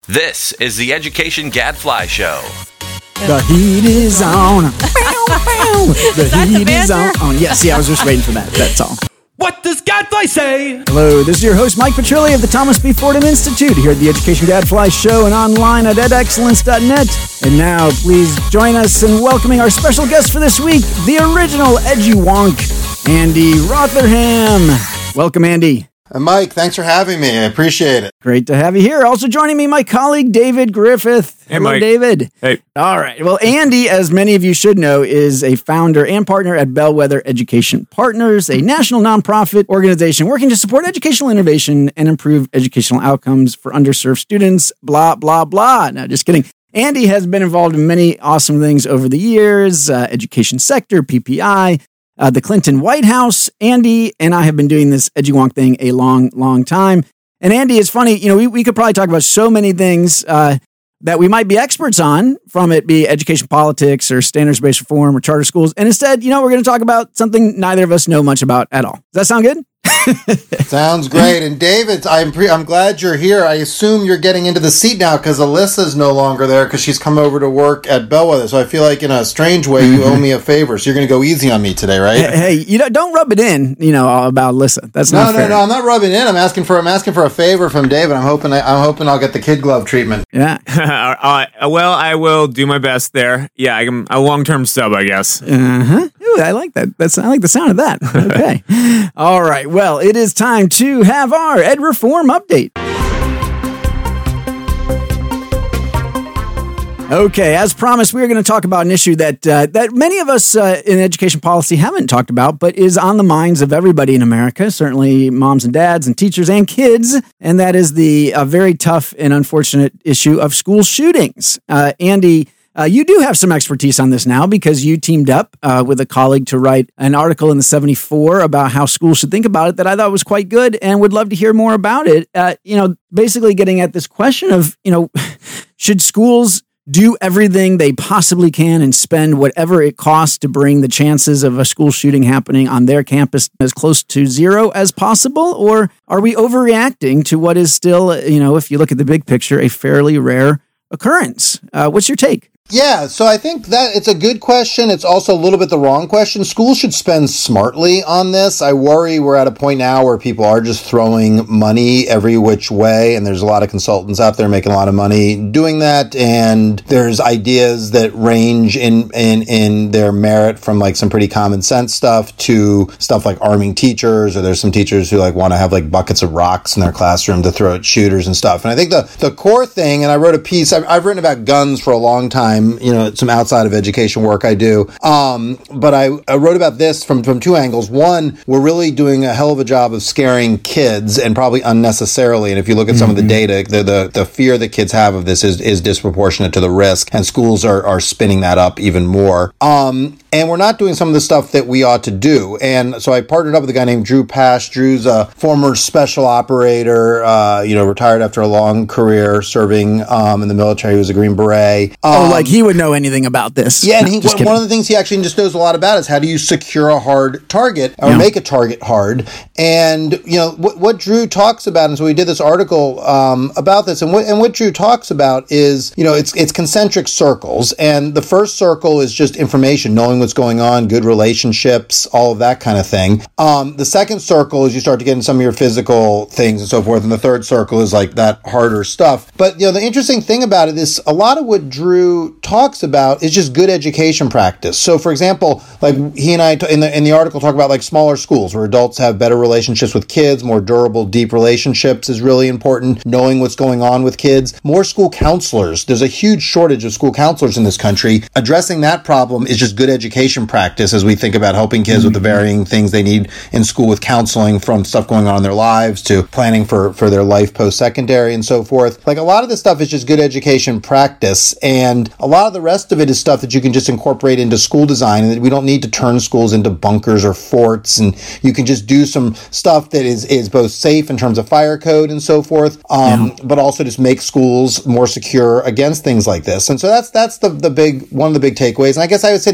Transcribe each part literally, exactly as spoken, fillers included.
This is the Education Gadfly Show. The heat is on. The heat is on. Oh, yes, yeah, I was just waiting for that. That's all. What does Gadfly say? Hello, this is your host, Mike Petrilli of the Thomas B. Fordham Institute, here at the Education Gadfly Show and online at ed excellence dot net. And now, please join us in welcoming our special guest for this week, the original Edgy Wonk, Andy Rotherham. Welcome, Andy. Uh, Mike, thanks for having me. I appreciate it. Great to have you here. Also joining me, my colleague, David Griffith. Hey, Hello, Mike. David. Hey. All right. Well, Andy, as many of you should know, is a founder and partner at Bellwether Education Partners, a national nonprofit organization working to support educational innovation and improve educational outcomes for underserved students, blah, blah, blah. No, just kidding. Andy has been involved in many awesome things over the years, uh, education sector, P P I, Uh, the Clinton White House. Andy and I have been doing this Edgy Wonk thing a long, long time. And Andy, it's funny, you know, we, we could probably talk about so many things uh, that we might be experts on, from it be education politics or standards-based reform or charter schools. And instead, you know, we're going to talk about something neither of us know much about at all. Does that sound good? Sounds great. And David, I'm pre- I'm glad you're here. I assume you're getting into the seat now because Alyssa's no longer there because she's come over to work at Bellwether. So I feel like in a strange way you owe me a favor. So you're going to go easy on me today, right? Hey, hey, you know, don't rub it in, you know, about Alyssa. That's no, not no, fair. no. I'm not rubbing in. I'm asking for I'm asking for a favor from David. I'm hoping I, I'm hoping I'll get the kid glove treatment. Yeah. uh, well, I will do my best there. Yeah, I'm a long-term sub, I guess. Uh-huh. Ooh, I like that. That's I like the sound of that. Okay. All right. Well, it is time to have our Ed Reform update. Okay, as promised, we are going to talk about an issue that uh, that many of us uh, in education policy haven't talked about, but is on the minds of everybody in America, certainly moms and dads and teachers and kids, and that is the uh, very tough and unfortunate issue of school shootings. Uh, Andy, Uh, you do have some expertise on this now because you teamed up uh, with a colleague to write an article in the seventy-four about how schools should think about it that I thought was quite good and would love to hear more about it. Uh, you know, basically getting at this question of, you know, should schools do everything they possibly can and spend whatever it costs to bring the chances of a school shooting happening on their campus as close to zero as possible? Or are we overreacting to what is still, you know, if you look at the big picture, a fairly rare occurrence? Uh, what's your take? Yeah, so I think that it's a good question. It's also a little bit the wrong question. Schools should spend smartly on this. I worry we're at a point now where people are just throwing money every which way, and there's a lot of consultants out there making a lot of money doing that, and there's ideas that range in, in, in their merit from like some pretty common sense stuff to stuff like arming teachers, or there's some teachers who like want to have like buckets of rocks in their classroom to throw at shooters and stuff. And I think the, the core thing, and I wrote a piece, I've, I've written about guns for a long time, you know, some outside of education work I do. Um, but I, I wrote about this from, from two angles. One, we're really doing a hell of a job of scaring kids, and probably unnecessarily. And if you look at some mm-hmm. of the data, the, the, the fear that kids have of this is, is disproportionate to the risk. And schools are, are spinning that up even more. Um, and we're not doing some of the stuff that we ought to do. And so I partnered up with a guy named Drew Pash. Drew's a former special operator, uh, you know, retired after a long career serving um, in the military. He was a Green Beret. Um, oh, like he would know anything about this. Yeah, and no, he, one, one of the things he actually just knows a lot about is how do you secure a hard target or yeah. make a target hard. And, you know, what, what Drew talks about, and so we did this article um, about this, and what, and what Drew talks about is, you know, it's it's concentric circles. And the first circle is just information, knowing what's going on, good relationships, all of that kind of thing. Um, the second circle is you start to get into some of your physical things and so forth. And the third circle is like that harder stuff. But, you know, the interesting thing about it is a lot of what Drew talks about is just good education practice. So, for example, like he and I t- in the in the article talk about like smaller schools where adults have better relationships with kids, more durable, deep relationships is really important. Knowing what's going on with kids, more school counselors. There's a huge shortage of school counselors in this country. Addressing that problem is just good education practice as we think about helping kids mm-hmm. with the varying things they need in school with counseling, from stuff going on in their lives to planning for for their life post-secondary and so forth. Like a lot of this stuff is just good education practice, and a lot of the rest of it is stuff that you can just incorporate into school design, and that we don't need to turn schools into bunkers or forts, and you can just do some stuff that is, is both safe in terms of fire code and so forth, um, yeah. but also just make schools more secure against things like this. And so that's that's the, the big one of the big takeaways. And I guess I would say the other big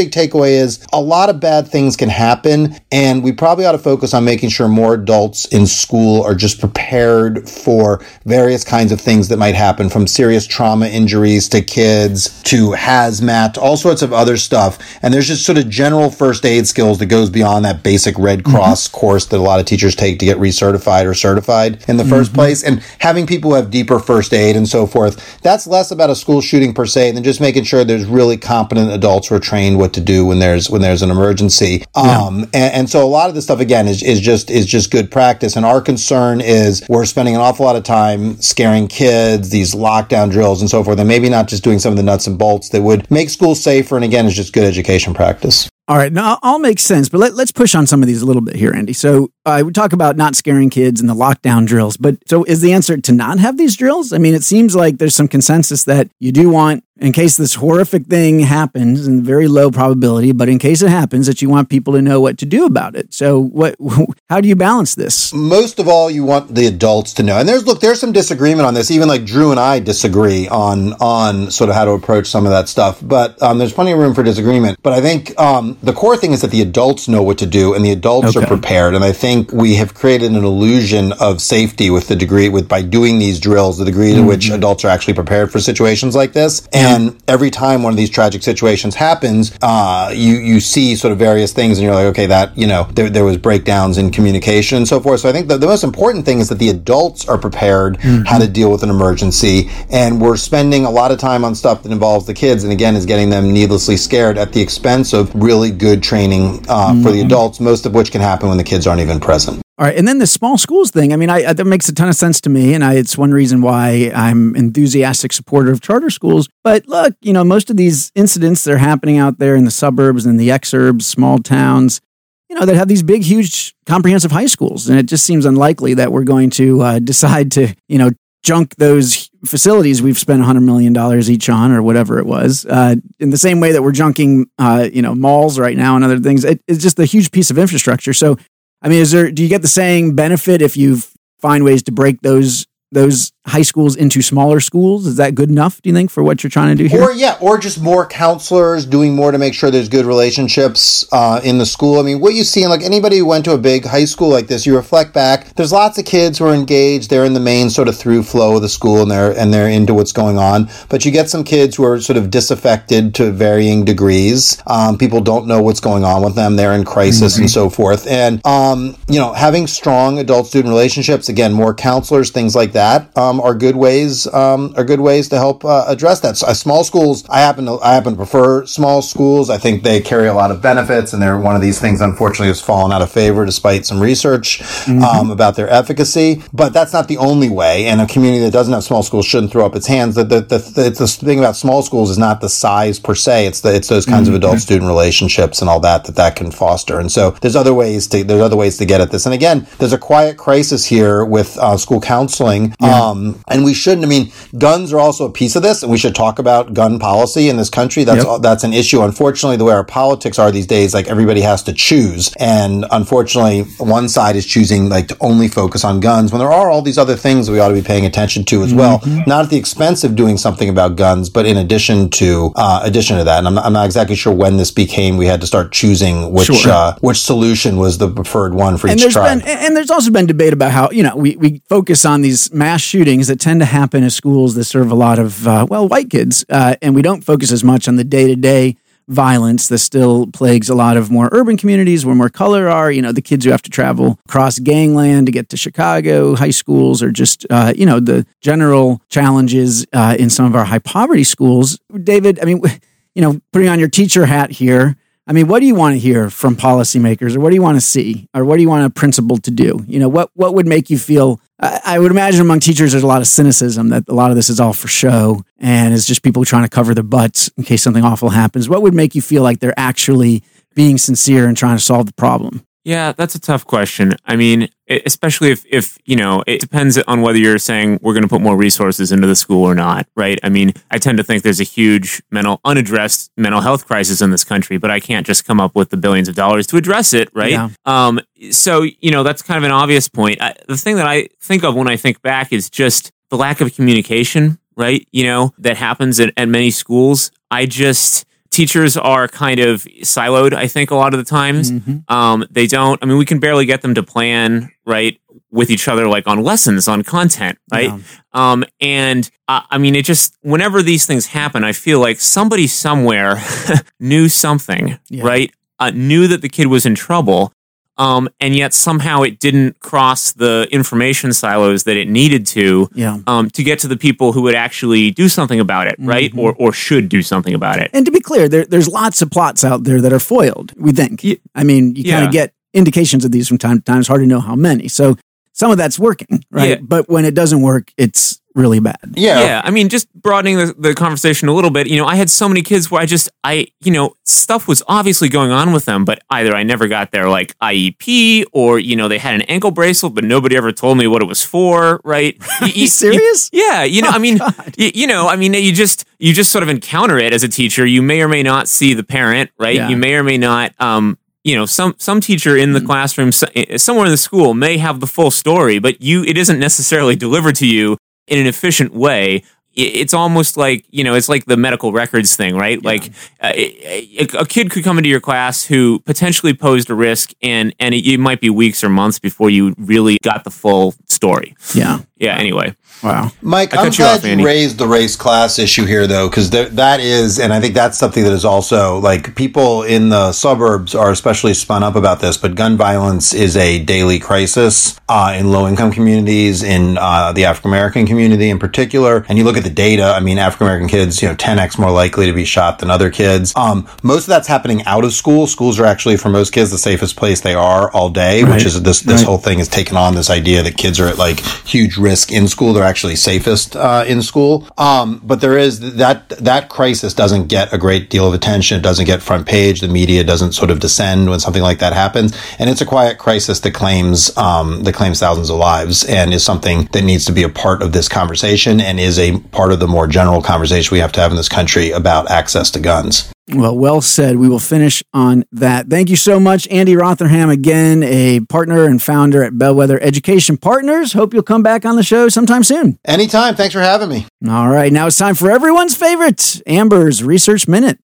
big takeaway is a lot of bad things can happen, and we probably ought to focus on making sure more adults in school are just prepared for various kinds of things that might happen, from serious trauma injuries to kids to hazmat, all sorts of other stuff. And there's just sort of general first aid skills that goes beyond that basic Red Cross mm-hmm. course that a lot of teachers take to get recertified or certified in the mm-hmm. first place. And having people who have deeper first aid and so forth, that's less about a school shooting per se than just making sure there's really competent adults who are trained what to do when there's when there's an emergency. Yeah. Um, and, and so a lot of this stuff, again, is, is just is just good practice. And our concern is we're spending an awful lot of time scaring kids, these lockdown drills and so forth, and maybe not just doing some of the nuts and bolts that would make schools safer. And again, is just good education practice. All right, now all makes sense, but let, let's push on some of these a little bit here, Andy. So uh, we talk about not scaring kids and the lockdown drills, but so is the answer to not have these drills? I mean, it seems like there's some consensus that you do want, in case this horrific thing happens, and very low probability, but in case it happens, that you want people to know what to do about it. So what? How do you balance this? Most of all, you want the adults to know. And there's, look, there's some disagreement on this. Even like Drew and I disagree on on sort of how to approach some of that stuff. But um, there's plenty of room for disagreement. But I think um, the core thing is that the adults know what to do, and the adults okay. are prepared. And I think we have created an illusion of safety with the degree, with by doing these drills, the degree to mm-hmm. which adults are actually prepared for situations like this. And And every time one of these tragic situations happens, uh, you you see sort of various things, and you're like, okay, that, you know, there, there was breakdowns in communication and so forth. So I think the, the most important thing is that the adults are prepared mm-hmm. how to deal with an emergency. And we're spending a lot of time on stuff that involves the kids, and again, is getting them needlessly scared at the expense of really good training uh, mm-hmm. for the adults, most of which can happen when the kids aren't even present. All right, and then the small schools thing. I mean, I, that makes a ton of sense to me, and I, it's one reason why I'm enthusiastic supporter of charter schools. But look, you know, most of these incidents that are happening out there in the suburbs and the exurbs, small towns, you know, that have these big, huge, comprehensive high schools, and it just seems unlikely that we're going to uh, decide to, you know, junk those facilities we've spent one hundred million dollars each on, or whatever it was, uh, in the same way that we're junking, uh, you know, malls right now and other things. It, it's just a huge piece of infrastructure. So, I mean, is there? Do you get the same benefit if you find ways to break those those high schools into smaller schools? Is that good enough, do you think, for what you're trying to do here? Or, yeah, or just more counselors doing more to make sure there's good relationships uh, in the school. I mean, what you see, in like anybody who went to a big high school like this, you reflect back, there's lots of kids who are engaged. They're in the main sort of through flow of the school, and they're, and they're into what's going on. But you get some kids who are sort of disaffected to varying degrees. Um, people don't know what's going on with them. They're in crisis mm-hmm. and so forth. And, um, you know, having strong adult-student relationships, again, more counselors, things like that. That um, are good ways um, are good ways to help uh, address that. So, uh, small schools, I happen to I happen to prefer small schools. I think they carry a lot of benefits, and they're one of these things, unfortunately, has fallen out of favor despite some research mm-hmm. um, about their efficacy. But that's not the only way. And a community that doesn't have small schools shouldn't throw up its hands. The the, the, the, the thing about small schools is not the size per se. It's the it's those kinds mm-hmm. of adult-student relationships and all that that that can foster. And so there's other ways to there's other ways to get at this. And again, there's a quiet crisis here with uh, school counseling. Yeah. Um, and we shouldn't, I mean, guns are also a piece of this, and we should talk about gun policy in this country. That's, yep. that's an issue. Unfortunately, the way our politics are these days, like everybody has to choose. And unfortunately, one side is choosing like to only focus on guns when there are all these other things that we ought to be paying attention to as well. Mm-hmm. Not at the expense of doing something about guns, but in addition to, uh, addition to that. And I'm not, I'm not exactly sure when this became, we had to start choosing which, sure. uh, which solution was the preferred one for and each tribe. Been, and there's also been debate about how, you know, we, we focus on these mass shootings that tend to happen in schools that serve a lot of, uh, well, white kids. Uh, and we don't focus as much on the day-to-day violence that still plagues a lot of more urban communities where more color are. You know, the kids who have to travel across gangland to get to Chicago high schools, or just, uh, you know, the general challenges uh, in some of our high poverty schools. David, I mean, you know, putting on your teacher hat here, I mean, what do you want to hear from policymakers, or what do you want to see, or what do you want a principal to do? You know, what what would make you feel? I, I would imagine among teachers there's a lot of cynicism that a lot of this is all for show and is just people trying to cover their butts in case something awful happens. What would make you feel like they're actually being sincere and trying to solve the problem? Yeah, that's a tough question. I mean, especially if, if, you know, it depends on whether you're saying we're going to put more resources into the school or not, right? I mean, I tend to think there's a huge mental, unaddressed mental health crisis in this country, but I can't just come up with the billions of dollars to address it, right? Yeah. Um, so, you know, that's kind of an obvious point. I, the thing that I think of when I think back is just the lack of communication, right? You know, that happens at, at many schools. I just... teachers are kind of siloed, I think, a lot of the times. Mm-hmm. Um, they don't, I mean, we can barely get them to plan, right, with each other, like on lessons, on content, right? Yeah. Um, and uh, I mean, it just, whenever these things happen, I feel like somebody somewhere knew something, Yeah. right? Uh, knew that the kid was in trouble. Um, and yet somehow it didn't cross the information silos that it needed to, Yeah. um, to get to the people who would actually do something about it, right? Mm-hmm. Or or should do something about it. And to be clear, there, there's lots of plots out there that are foiled, we think. Ye- I mean, you kind Yeah. of get indications of these from time to time. It's hard to know how many. So some of that's working, right? Yeah. But when it doesn't work, it's really bad. Yeah. Yeah, I mean, just broadening the, the conversation a little bit, you know, I had so many kids where I just, I, you know, stuff was obviously going on with them, but either I never got their like I E P or, you know, they had an ankle bracelet, but nobody ever told me what it was for, right? Are you serious? Yeah, you know, Oh, I mean, God. you, you know, I mean, you just, you just sort of encounter it as a teacher. You may or may not see the parent, right? Yeah. You may or may not, um, you know, some some teacher in the classroom, so- somewhere in the school may have the full story, but you, it isn't necessarily delivered to you in an efficient way. I- It's almost like, you know, it's like the medical records thing, right? Like uh, a, a kid could come into your class who potentially posed a risk, and and it, it might be weeks or months before you really got the full story. Yeah. Yeah. Anyway. Wow. Mike, I I'm cut you glad off, you Andy. raised the race class issue here, though, because that is, and I think that's something that is also, like, people in the suburbs are especially spun up about this, but gun violence is a daily crisis uh, in low-income communities, in uh, the African-American community in particular. And you look at the data, I mean, African-American kids, you know, ten x more likely to be shot than other kids. Um, most of that's happening out of school. Schools are actually, for most kids, the safest place they are all day, Right. which is this, this Right. whole thing has taken on this idea that kids are at, like, huge risk in school. They're actually safest uh, in school. Um, but there is that that crisis doesn't get a great deal of attention. It doesn't get front page. The media doesn't sort of descend when something like that happens. And it's a quiet crisis that claims um, that claims thousands of lives, and is something that needs to be a part of this conversation, and is a part of the more general conversation we have to have in this country about access to guns. Well, well said. We will finish on that. Thank you so much, Andy Rotherham, again, a partner and founder at Bellwether Education Partners. Hope you'll come back on the show sometime soon. Anytime. Thanks for having me. All right, now it's time for everyone's favorite, Amber's Research Minute.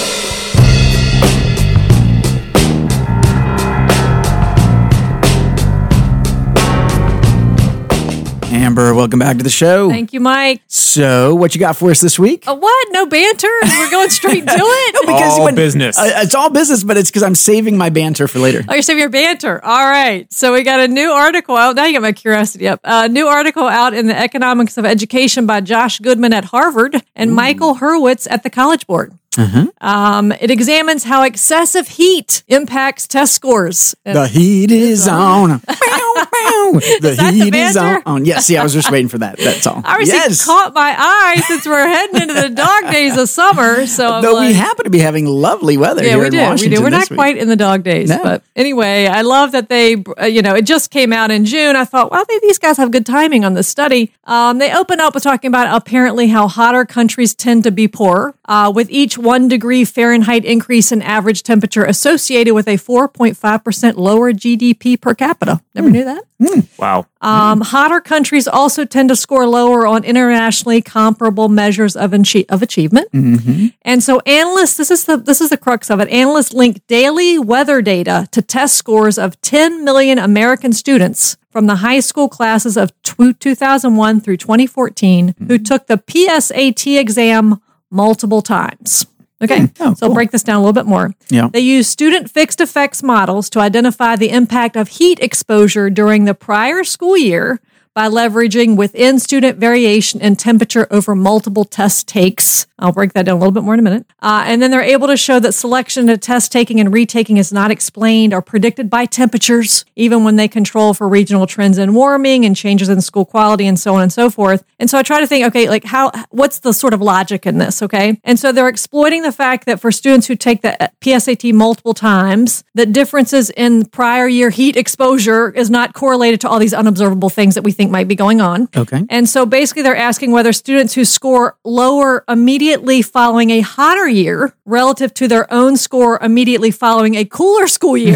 Amber, welcome back to the show. Thank you, Mike. So, what you got for us this week? Uh, what? No banter? We're going straight to it? Because All when- business. Uh, it's all business, but it's because I'm saving my banter for later. Oh, you're saving your banter. All right. So we got a new article out. Now you got my curiosity up. A new article out in the Economics of Education by Josh Goodman at Harvard and Michael Hurwitz at the College Board. Um, it examines how excessive heat impacts test scores. The heat is on. Bow, bow. The that the heat is banter? on. Yes, see, I was just waiting for that. That's all. Obviously, yes. caught my eye since we're heading into the dog days of summer. So I'm Though we like- happen to be having lovely weather Yeah, here we in do. We Washington do. We're this not week. quite in the dog days, No. but anyway, I love that they, uh, you know, it just came out in June. I thought, well, they, these guys have good timing on this study. Um, they open up with talking about apparently how hotter countries tend to be poorer, uh, with each one degree Fahrenheit increase in average temperature associated with a four point five percent lower G D P per capita. Never knew that. Wow. Um, hotter countries also tend to score lower on internationally comparable measures of, achie- of achievement. And so analysts, this is the this is the crux of it. Analysts link daily weather data to test scores of ten million American students from the high school classes of tw- two thousand one through twenty fourteen who took the P S A T exam multiple times. Okay, Oh, so I'll cool. break this down a little bit more. Yeah. They use student fixed effects models to identify the impact of heat exposure during the prior school year by leveraging within student variation in temperature over multiple test takes. I'll break that down a little bit more in a minute. Uh, and then they're able to show that selection to test taking and retaking is not explained or predicted by temperatures, even when they control for regional trends in warming and changes in school quality and so on and so forth. And so I try to think, okay, like how, what's the sort of logic in this? Okay. And so they're exploiting the fact that for students who take the P S A T multiple times, that differences in prior year heat exposure is not correlated to all these unobservable things that we think might be going on. Okay. And so basically they're asking whether students who score lower immediately following a hotter year relative to their own score immediately following a cooler school year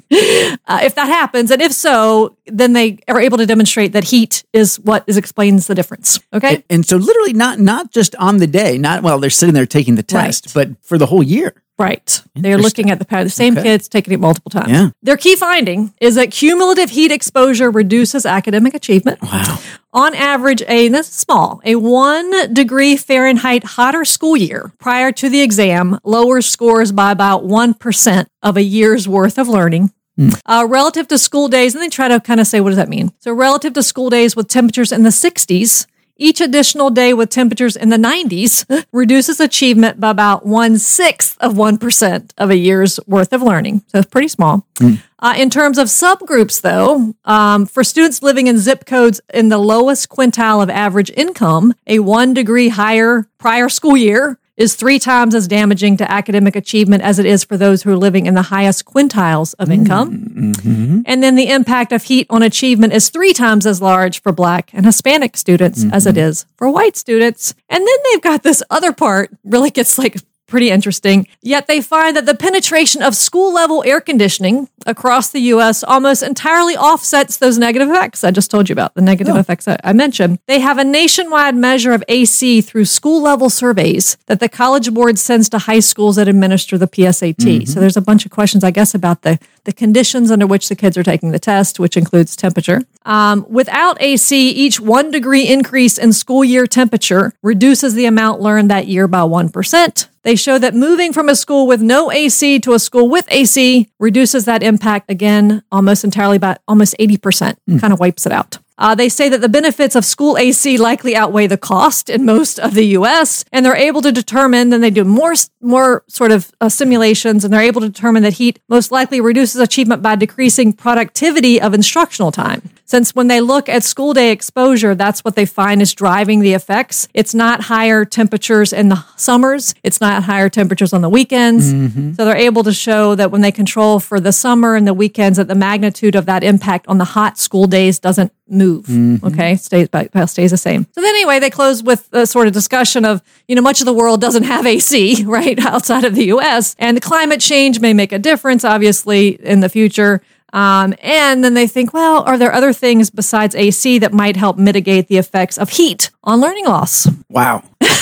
uh, if that happens, and if so, then they are able to demonstrate that heat is what is explains the difference. Okay, and, and so literally not not just on the day, not while they're sitting there taking the test, Right. but for the whole year. Right. They're looking at the the same Okay. kids, taking it multiple times. Yeah. Their key finding is that cumulative heat exposure reduces academic achievement. Wow. On average, a and this is small, a one degree Fahrenheit hotter school year prior to the exam lowers scores by about one percent of a year's worth of learning. Uh, relative to school days, and they try to kind of say, what does that mean? So relative to school days with temperatures in the sixties, each additional day with temperatures in the nineties reduces achievement by about one-sixth of one percent of a year's worth of learning. So it's pretty small. Mm. Uh, in terms of subgroups, though, um, for students living in zip codes in the lowest quintile of average income, a one degree higher prior school year is three times as damaging to academic achievement as it is for those who are living in the highest quintiles of income. Mm-hmm. And then the impact of heat on achievement is three times as large for Black and Hispanic students mm-hmm. as it is for white students. And then they've got this other part, really gets like pretty interesting. Yet they find that the penetration of school-level air conditioning across the U S almost entirely offsets those negative effects I just told you about, the negative Oh. effects I I mentioned. They have a nationwide measure of A C through school-level surveys that the College Board sends to high schools that administer the P S A T. So there's a bunch of questions, I guess, about the, the conditions under which the kids are taking the test, which includes temperature. Um, without A C, each one degree increase in school year temperature reduces the amount learned that year by one percent. They show that moving from a school with no A C to a school with A C reduces that impact again almost entirely by almost eighty percent, mm. kind of wipes it out. Uh, they say that the benefits of school A C likely outweigh the cost in most of the U S, and they're able to determine, then they do more more sort of uh, simulations, and they're able to determine that heat most likely reduces achievement by decreasing productivity of instructional time. Since when they look at school day exposure, that's what they find is driving the effects. It's not higher temperatures in the summers. It's not higher temperatures on the weekends. Mm-hmm. So they're able to show that when they control for the summer and the weekends, that the magnitude of that impact on the hot school days doesn't move. Mm-hmm. Okay, stays stays the same. So then anyway, they close with a sort of discussion of, you know, much of the world doesn't have A C, right, outside of the U S, and the climate change may make a difference, obviously, in the future. Um, and then they think, well, are there other things besides A C that might help mitigate the effects of heat on learning loss? Wow.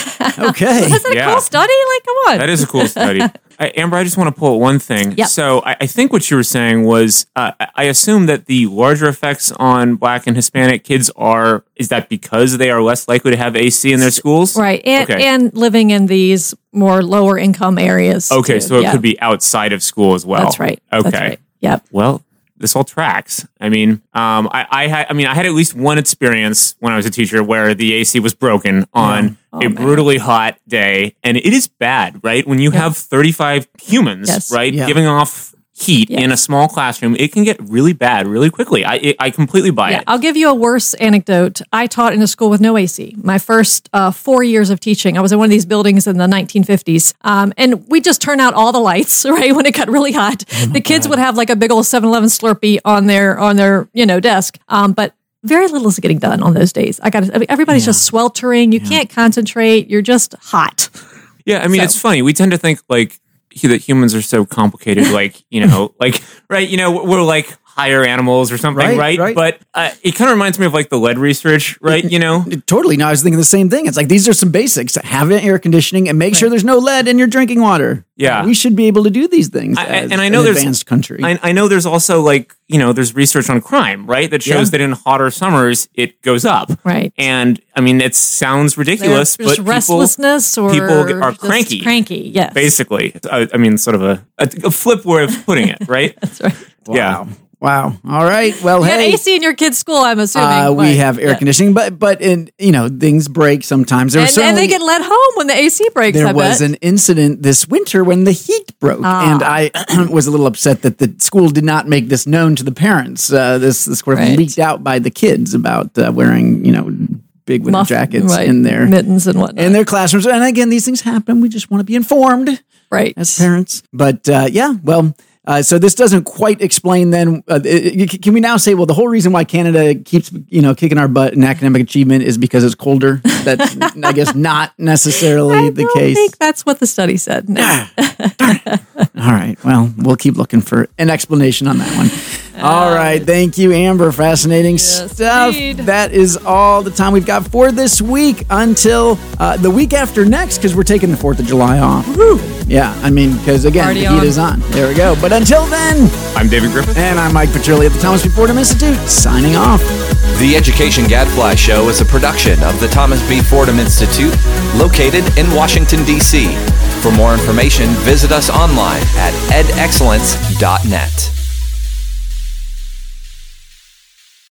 Okay. Isn't that Yeah. a cool study? Like, come on. That is a cool study. I, Amber, I just want to pull out one thing. Yep. So I, I think what you were saying was, uh, I- I assume that the larger effects on Black and Hispanic kids are, is that because they are less likely to have A C in their schools? Right. And, Okay. and living in these more lower income areas. Okay, too. so it Yeah. could be outside of school as well. That's right. Okay. That's right. Yep. Well, this all tracks. I mean, um, I, I had, I mean, I had at least one experience when I was a teacher where the A C was broken on Oh, a man. brutally hot day, and it is bad, right? When you Yeah. have thirty-five humans, Yes. right, Yeah. giving off heat Yes. in a small classroom, it can get really bad really quickly. I, it, I completely buy Yeah, it. I'll give you a worse anecdote. I taught in a school with no A C. My first uh, four years of teaching, I was in one of these buildings in the nineteen fifties, um, and we just turn out all the lights. Right when it got really hot, the kids would have like a big old seven eleven Slurpee on their on their you know desk, um, but very little is getting done on those days. I got I mean, everybody's just sweltering. You can't concentrate. You're just hot. Yeah, I mean, So- it's funny. We tend to think like hu- that humans are so complicated, like, you know, like, right, you know, we're like higher animals or something, Right, right? right. But uh, it kind of reminds me of like the lead research, right? You know? Totally. No, I was thinking the same thing. It's like, these are some basics. Have air conditioning and make sure there's no lead in your drinking water. Yeah. We should be able to do these things I- as and I know an there's- advanced country. I, I know there's also like, you know, there's research on crime, right? That shows Yeah. that in hotter summers, it goes up. Right. And I mean, it sounds ridiculous, There's but people, restlessness or people are just cranky. Cranky, yes. basically, I, I mean, sort of a, a, a flip way of putting it, right? That's right. Yeah. Wow. All right. Well, You have hey. A C in your kid's school, I'm assuming. Uh, we Right. have air Yeah. conditioning, but but in you know things break sometimes. There was And, and they certainly- get let home when the A C breaks. There I was bet. an incident this winter when the heat broke, Ah. and I was a little upset that the school did not make this known to the parents. Uh, this this sort of Right. leaked out by the kids about uh, wearing you know big winter Muff- jackets right, in their mittens and whatnot. in their classrooms. And again, these things happen. We just want to be informed right. as parents. But uh, yeah, well. Uh, so this doesn't quite explain then. Uh, it, it- can we now say, well, the whole reason why Canada keeps, you know, kicking our butt in academic achievement is because it's colder? That's, I guess, not necessarily I the don't case. think that's what the study said. No. All All right. Well, we'll keep looking for an explanation on that one. All right. Thank you, Amber. Fascinating Yes, stuff. indeed. That is all the time we've got for this week until uh, the week after next, because we're taking the fourth of July off. Woo! Yeah, I mean, because again, Party the heat on. is on. There we go. But until then, I'm David Griffith. and I'm Mike Petrilli at the Thomas B. Fordham Institute, signing off. The Education Gadfly Show is a production of the Thomas B. Fordham Institute, located in Washington, D C For more information, visit us online at ed excellence dot net.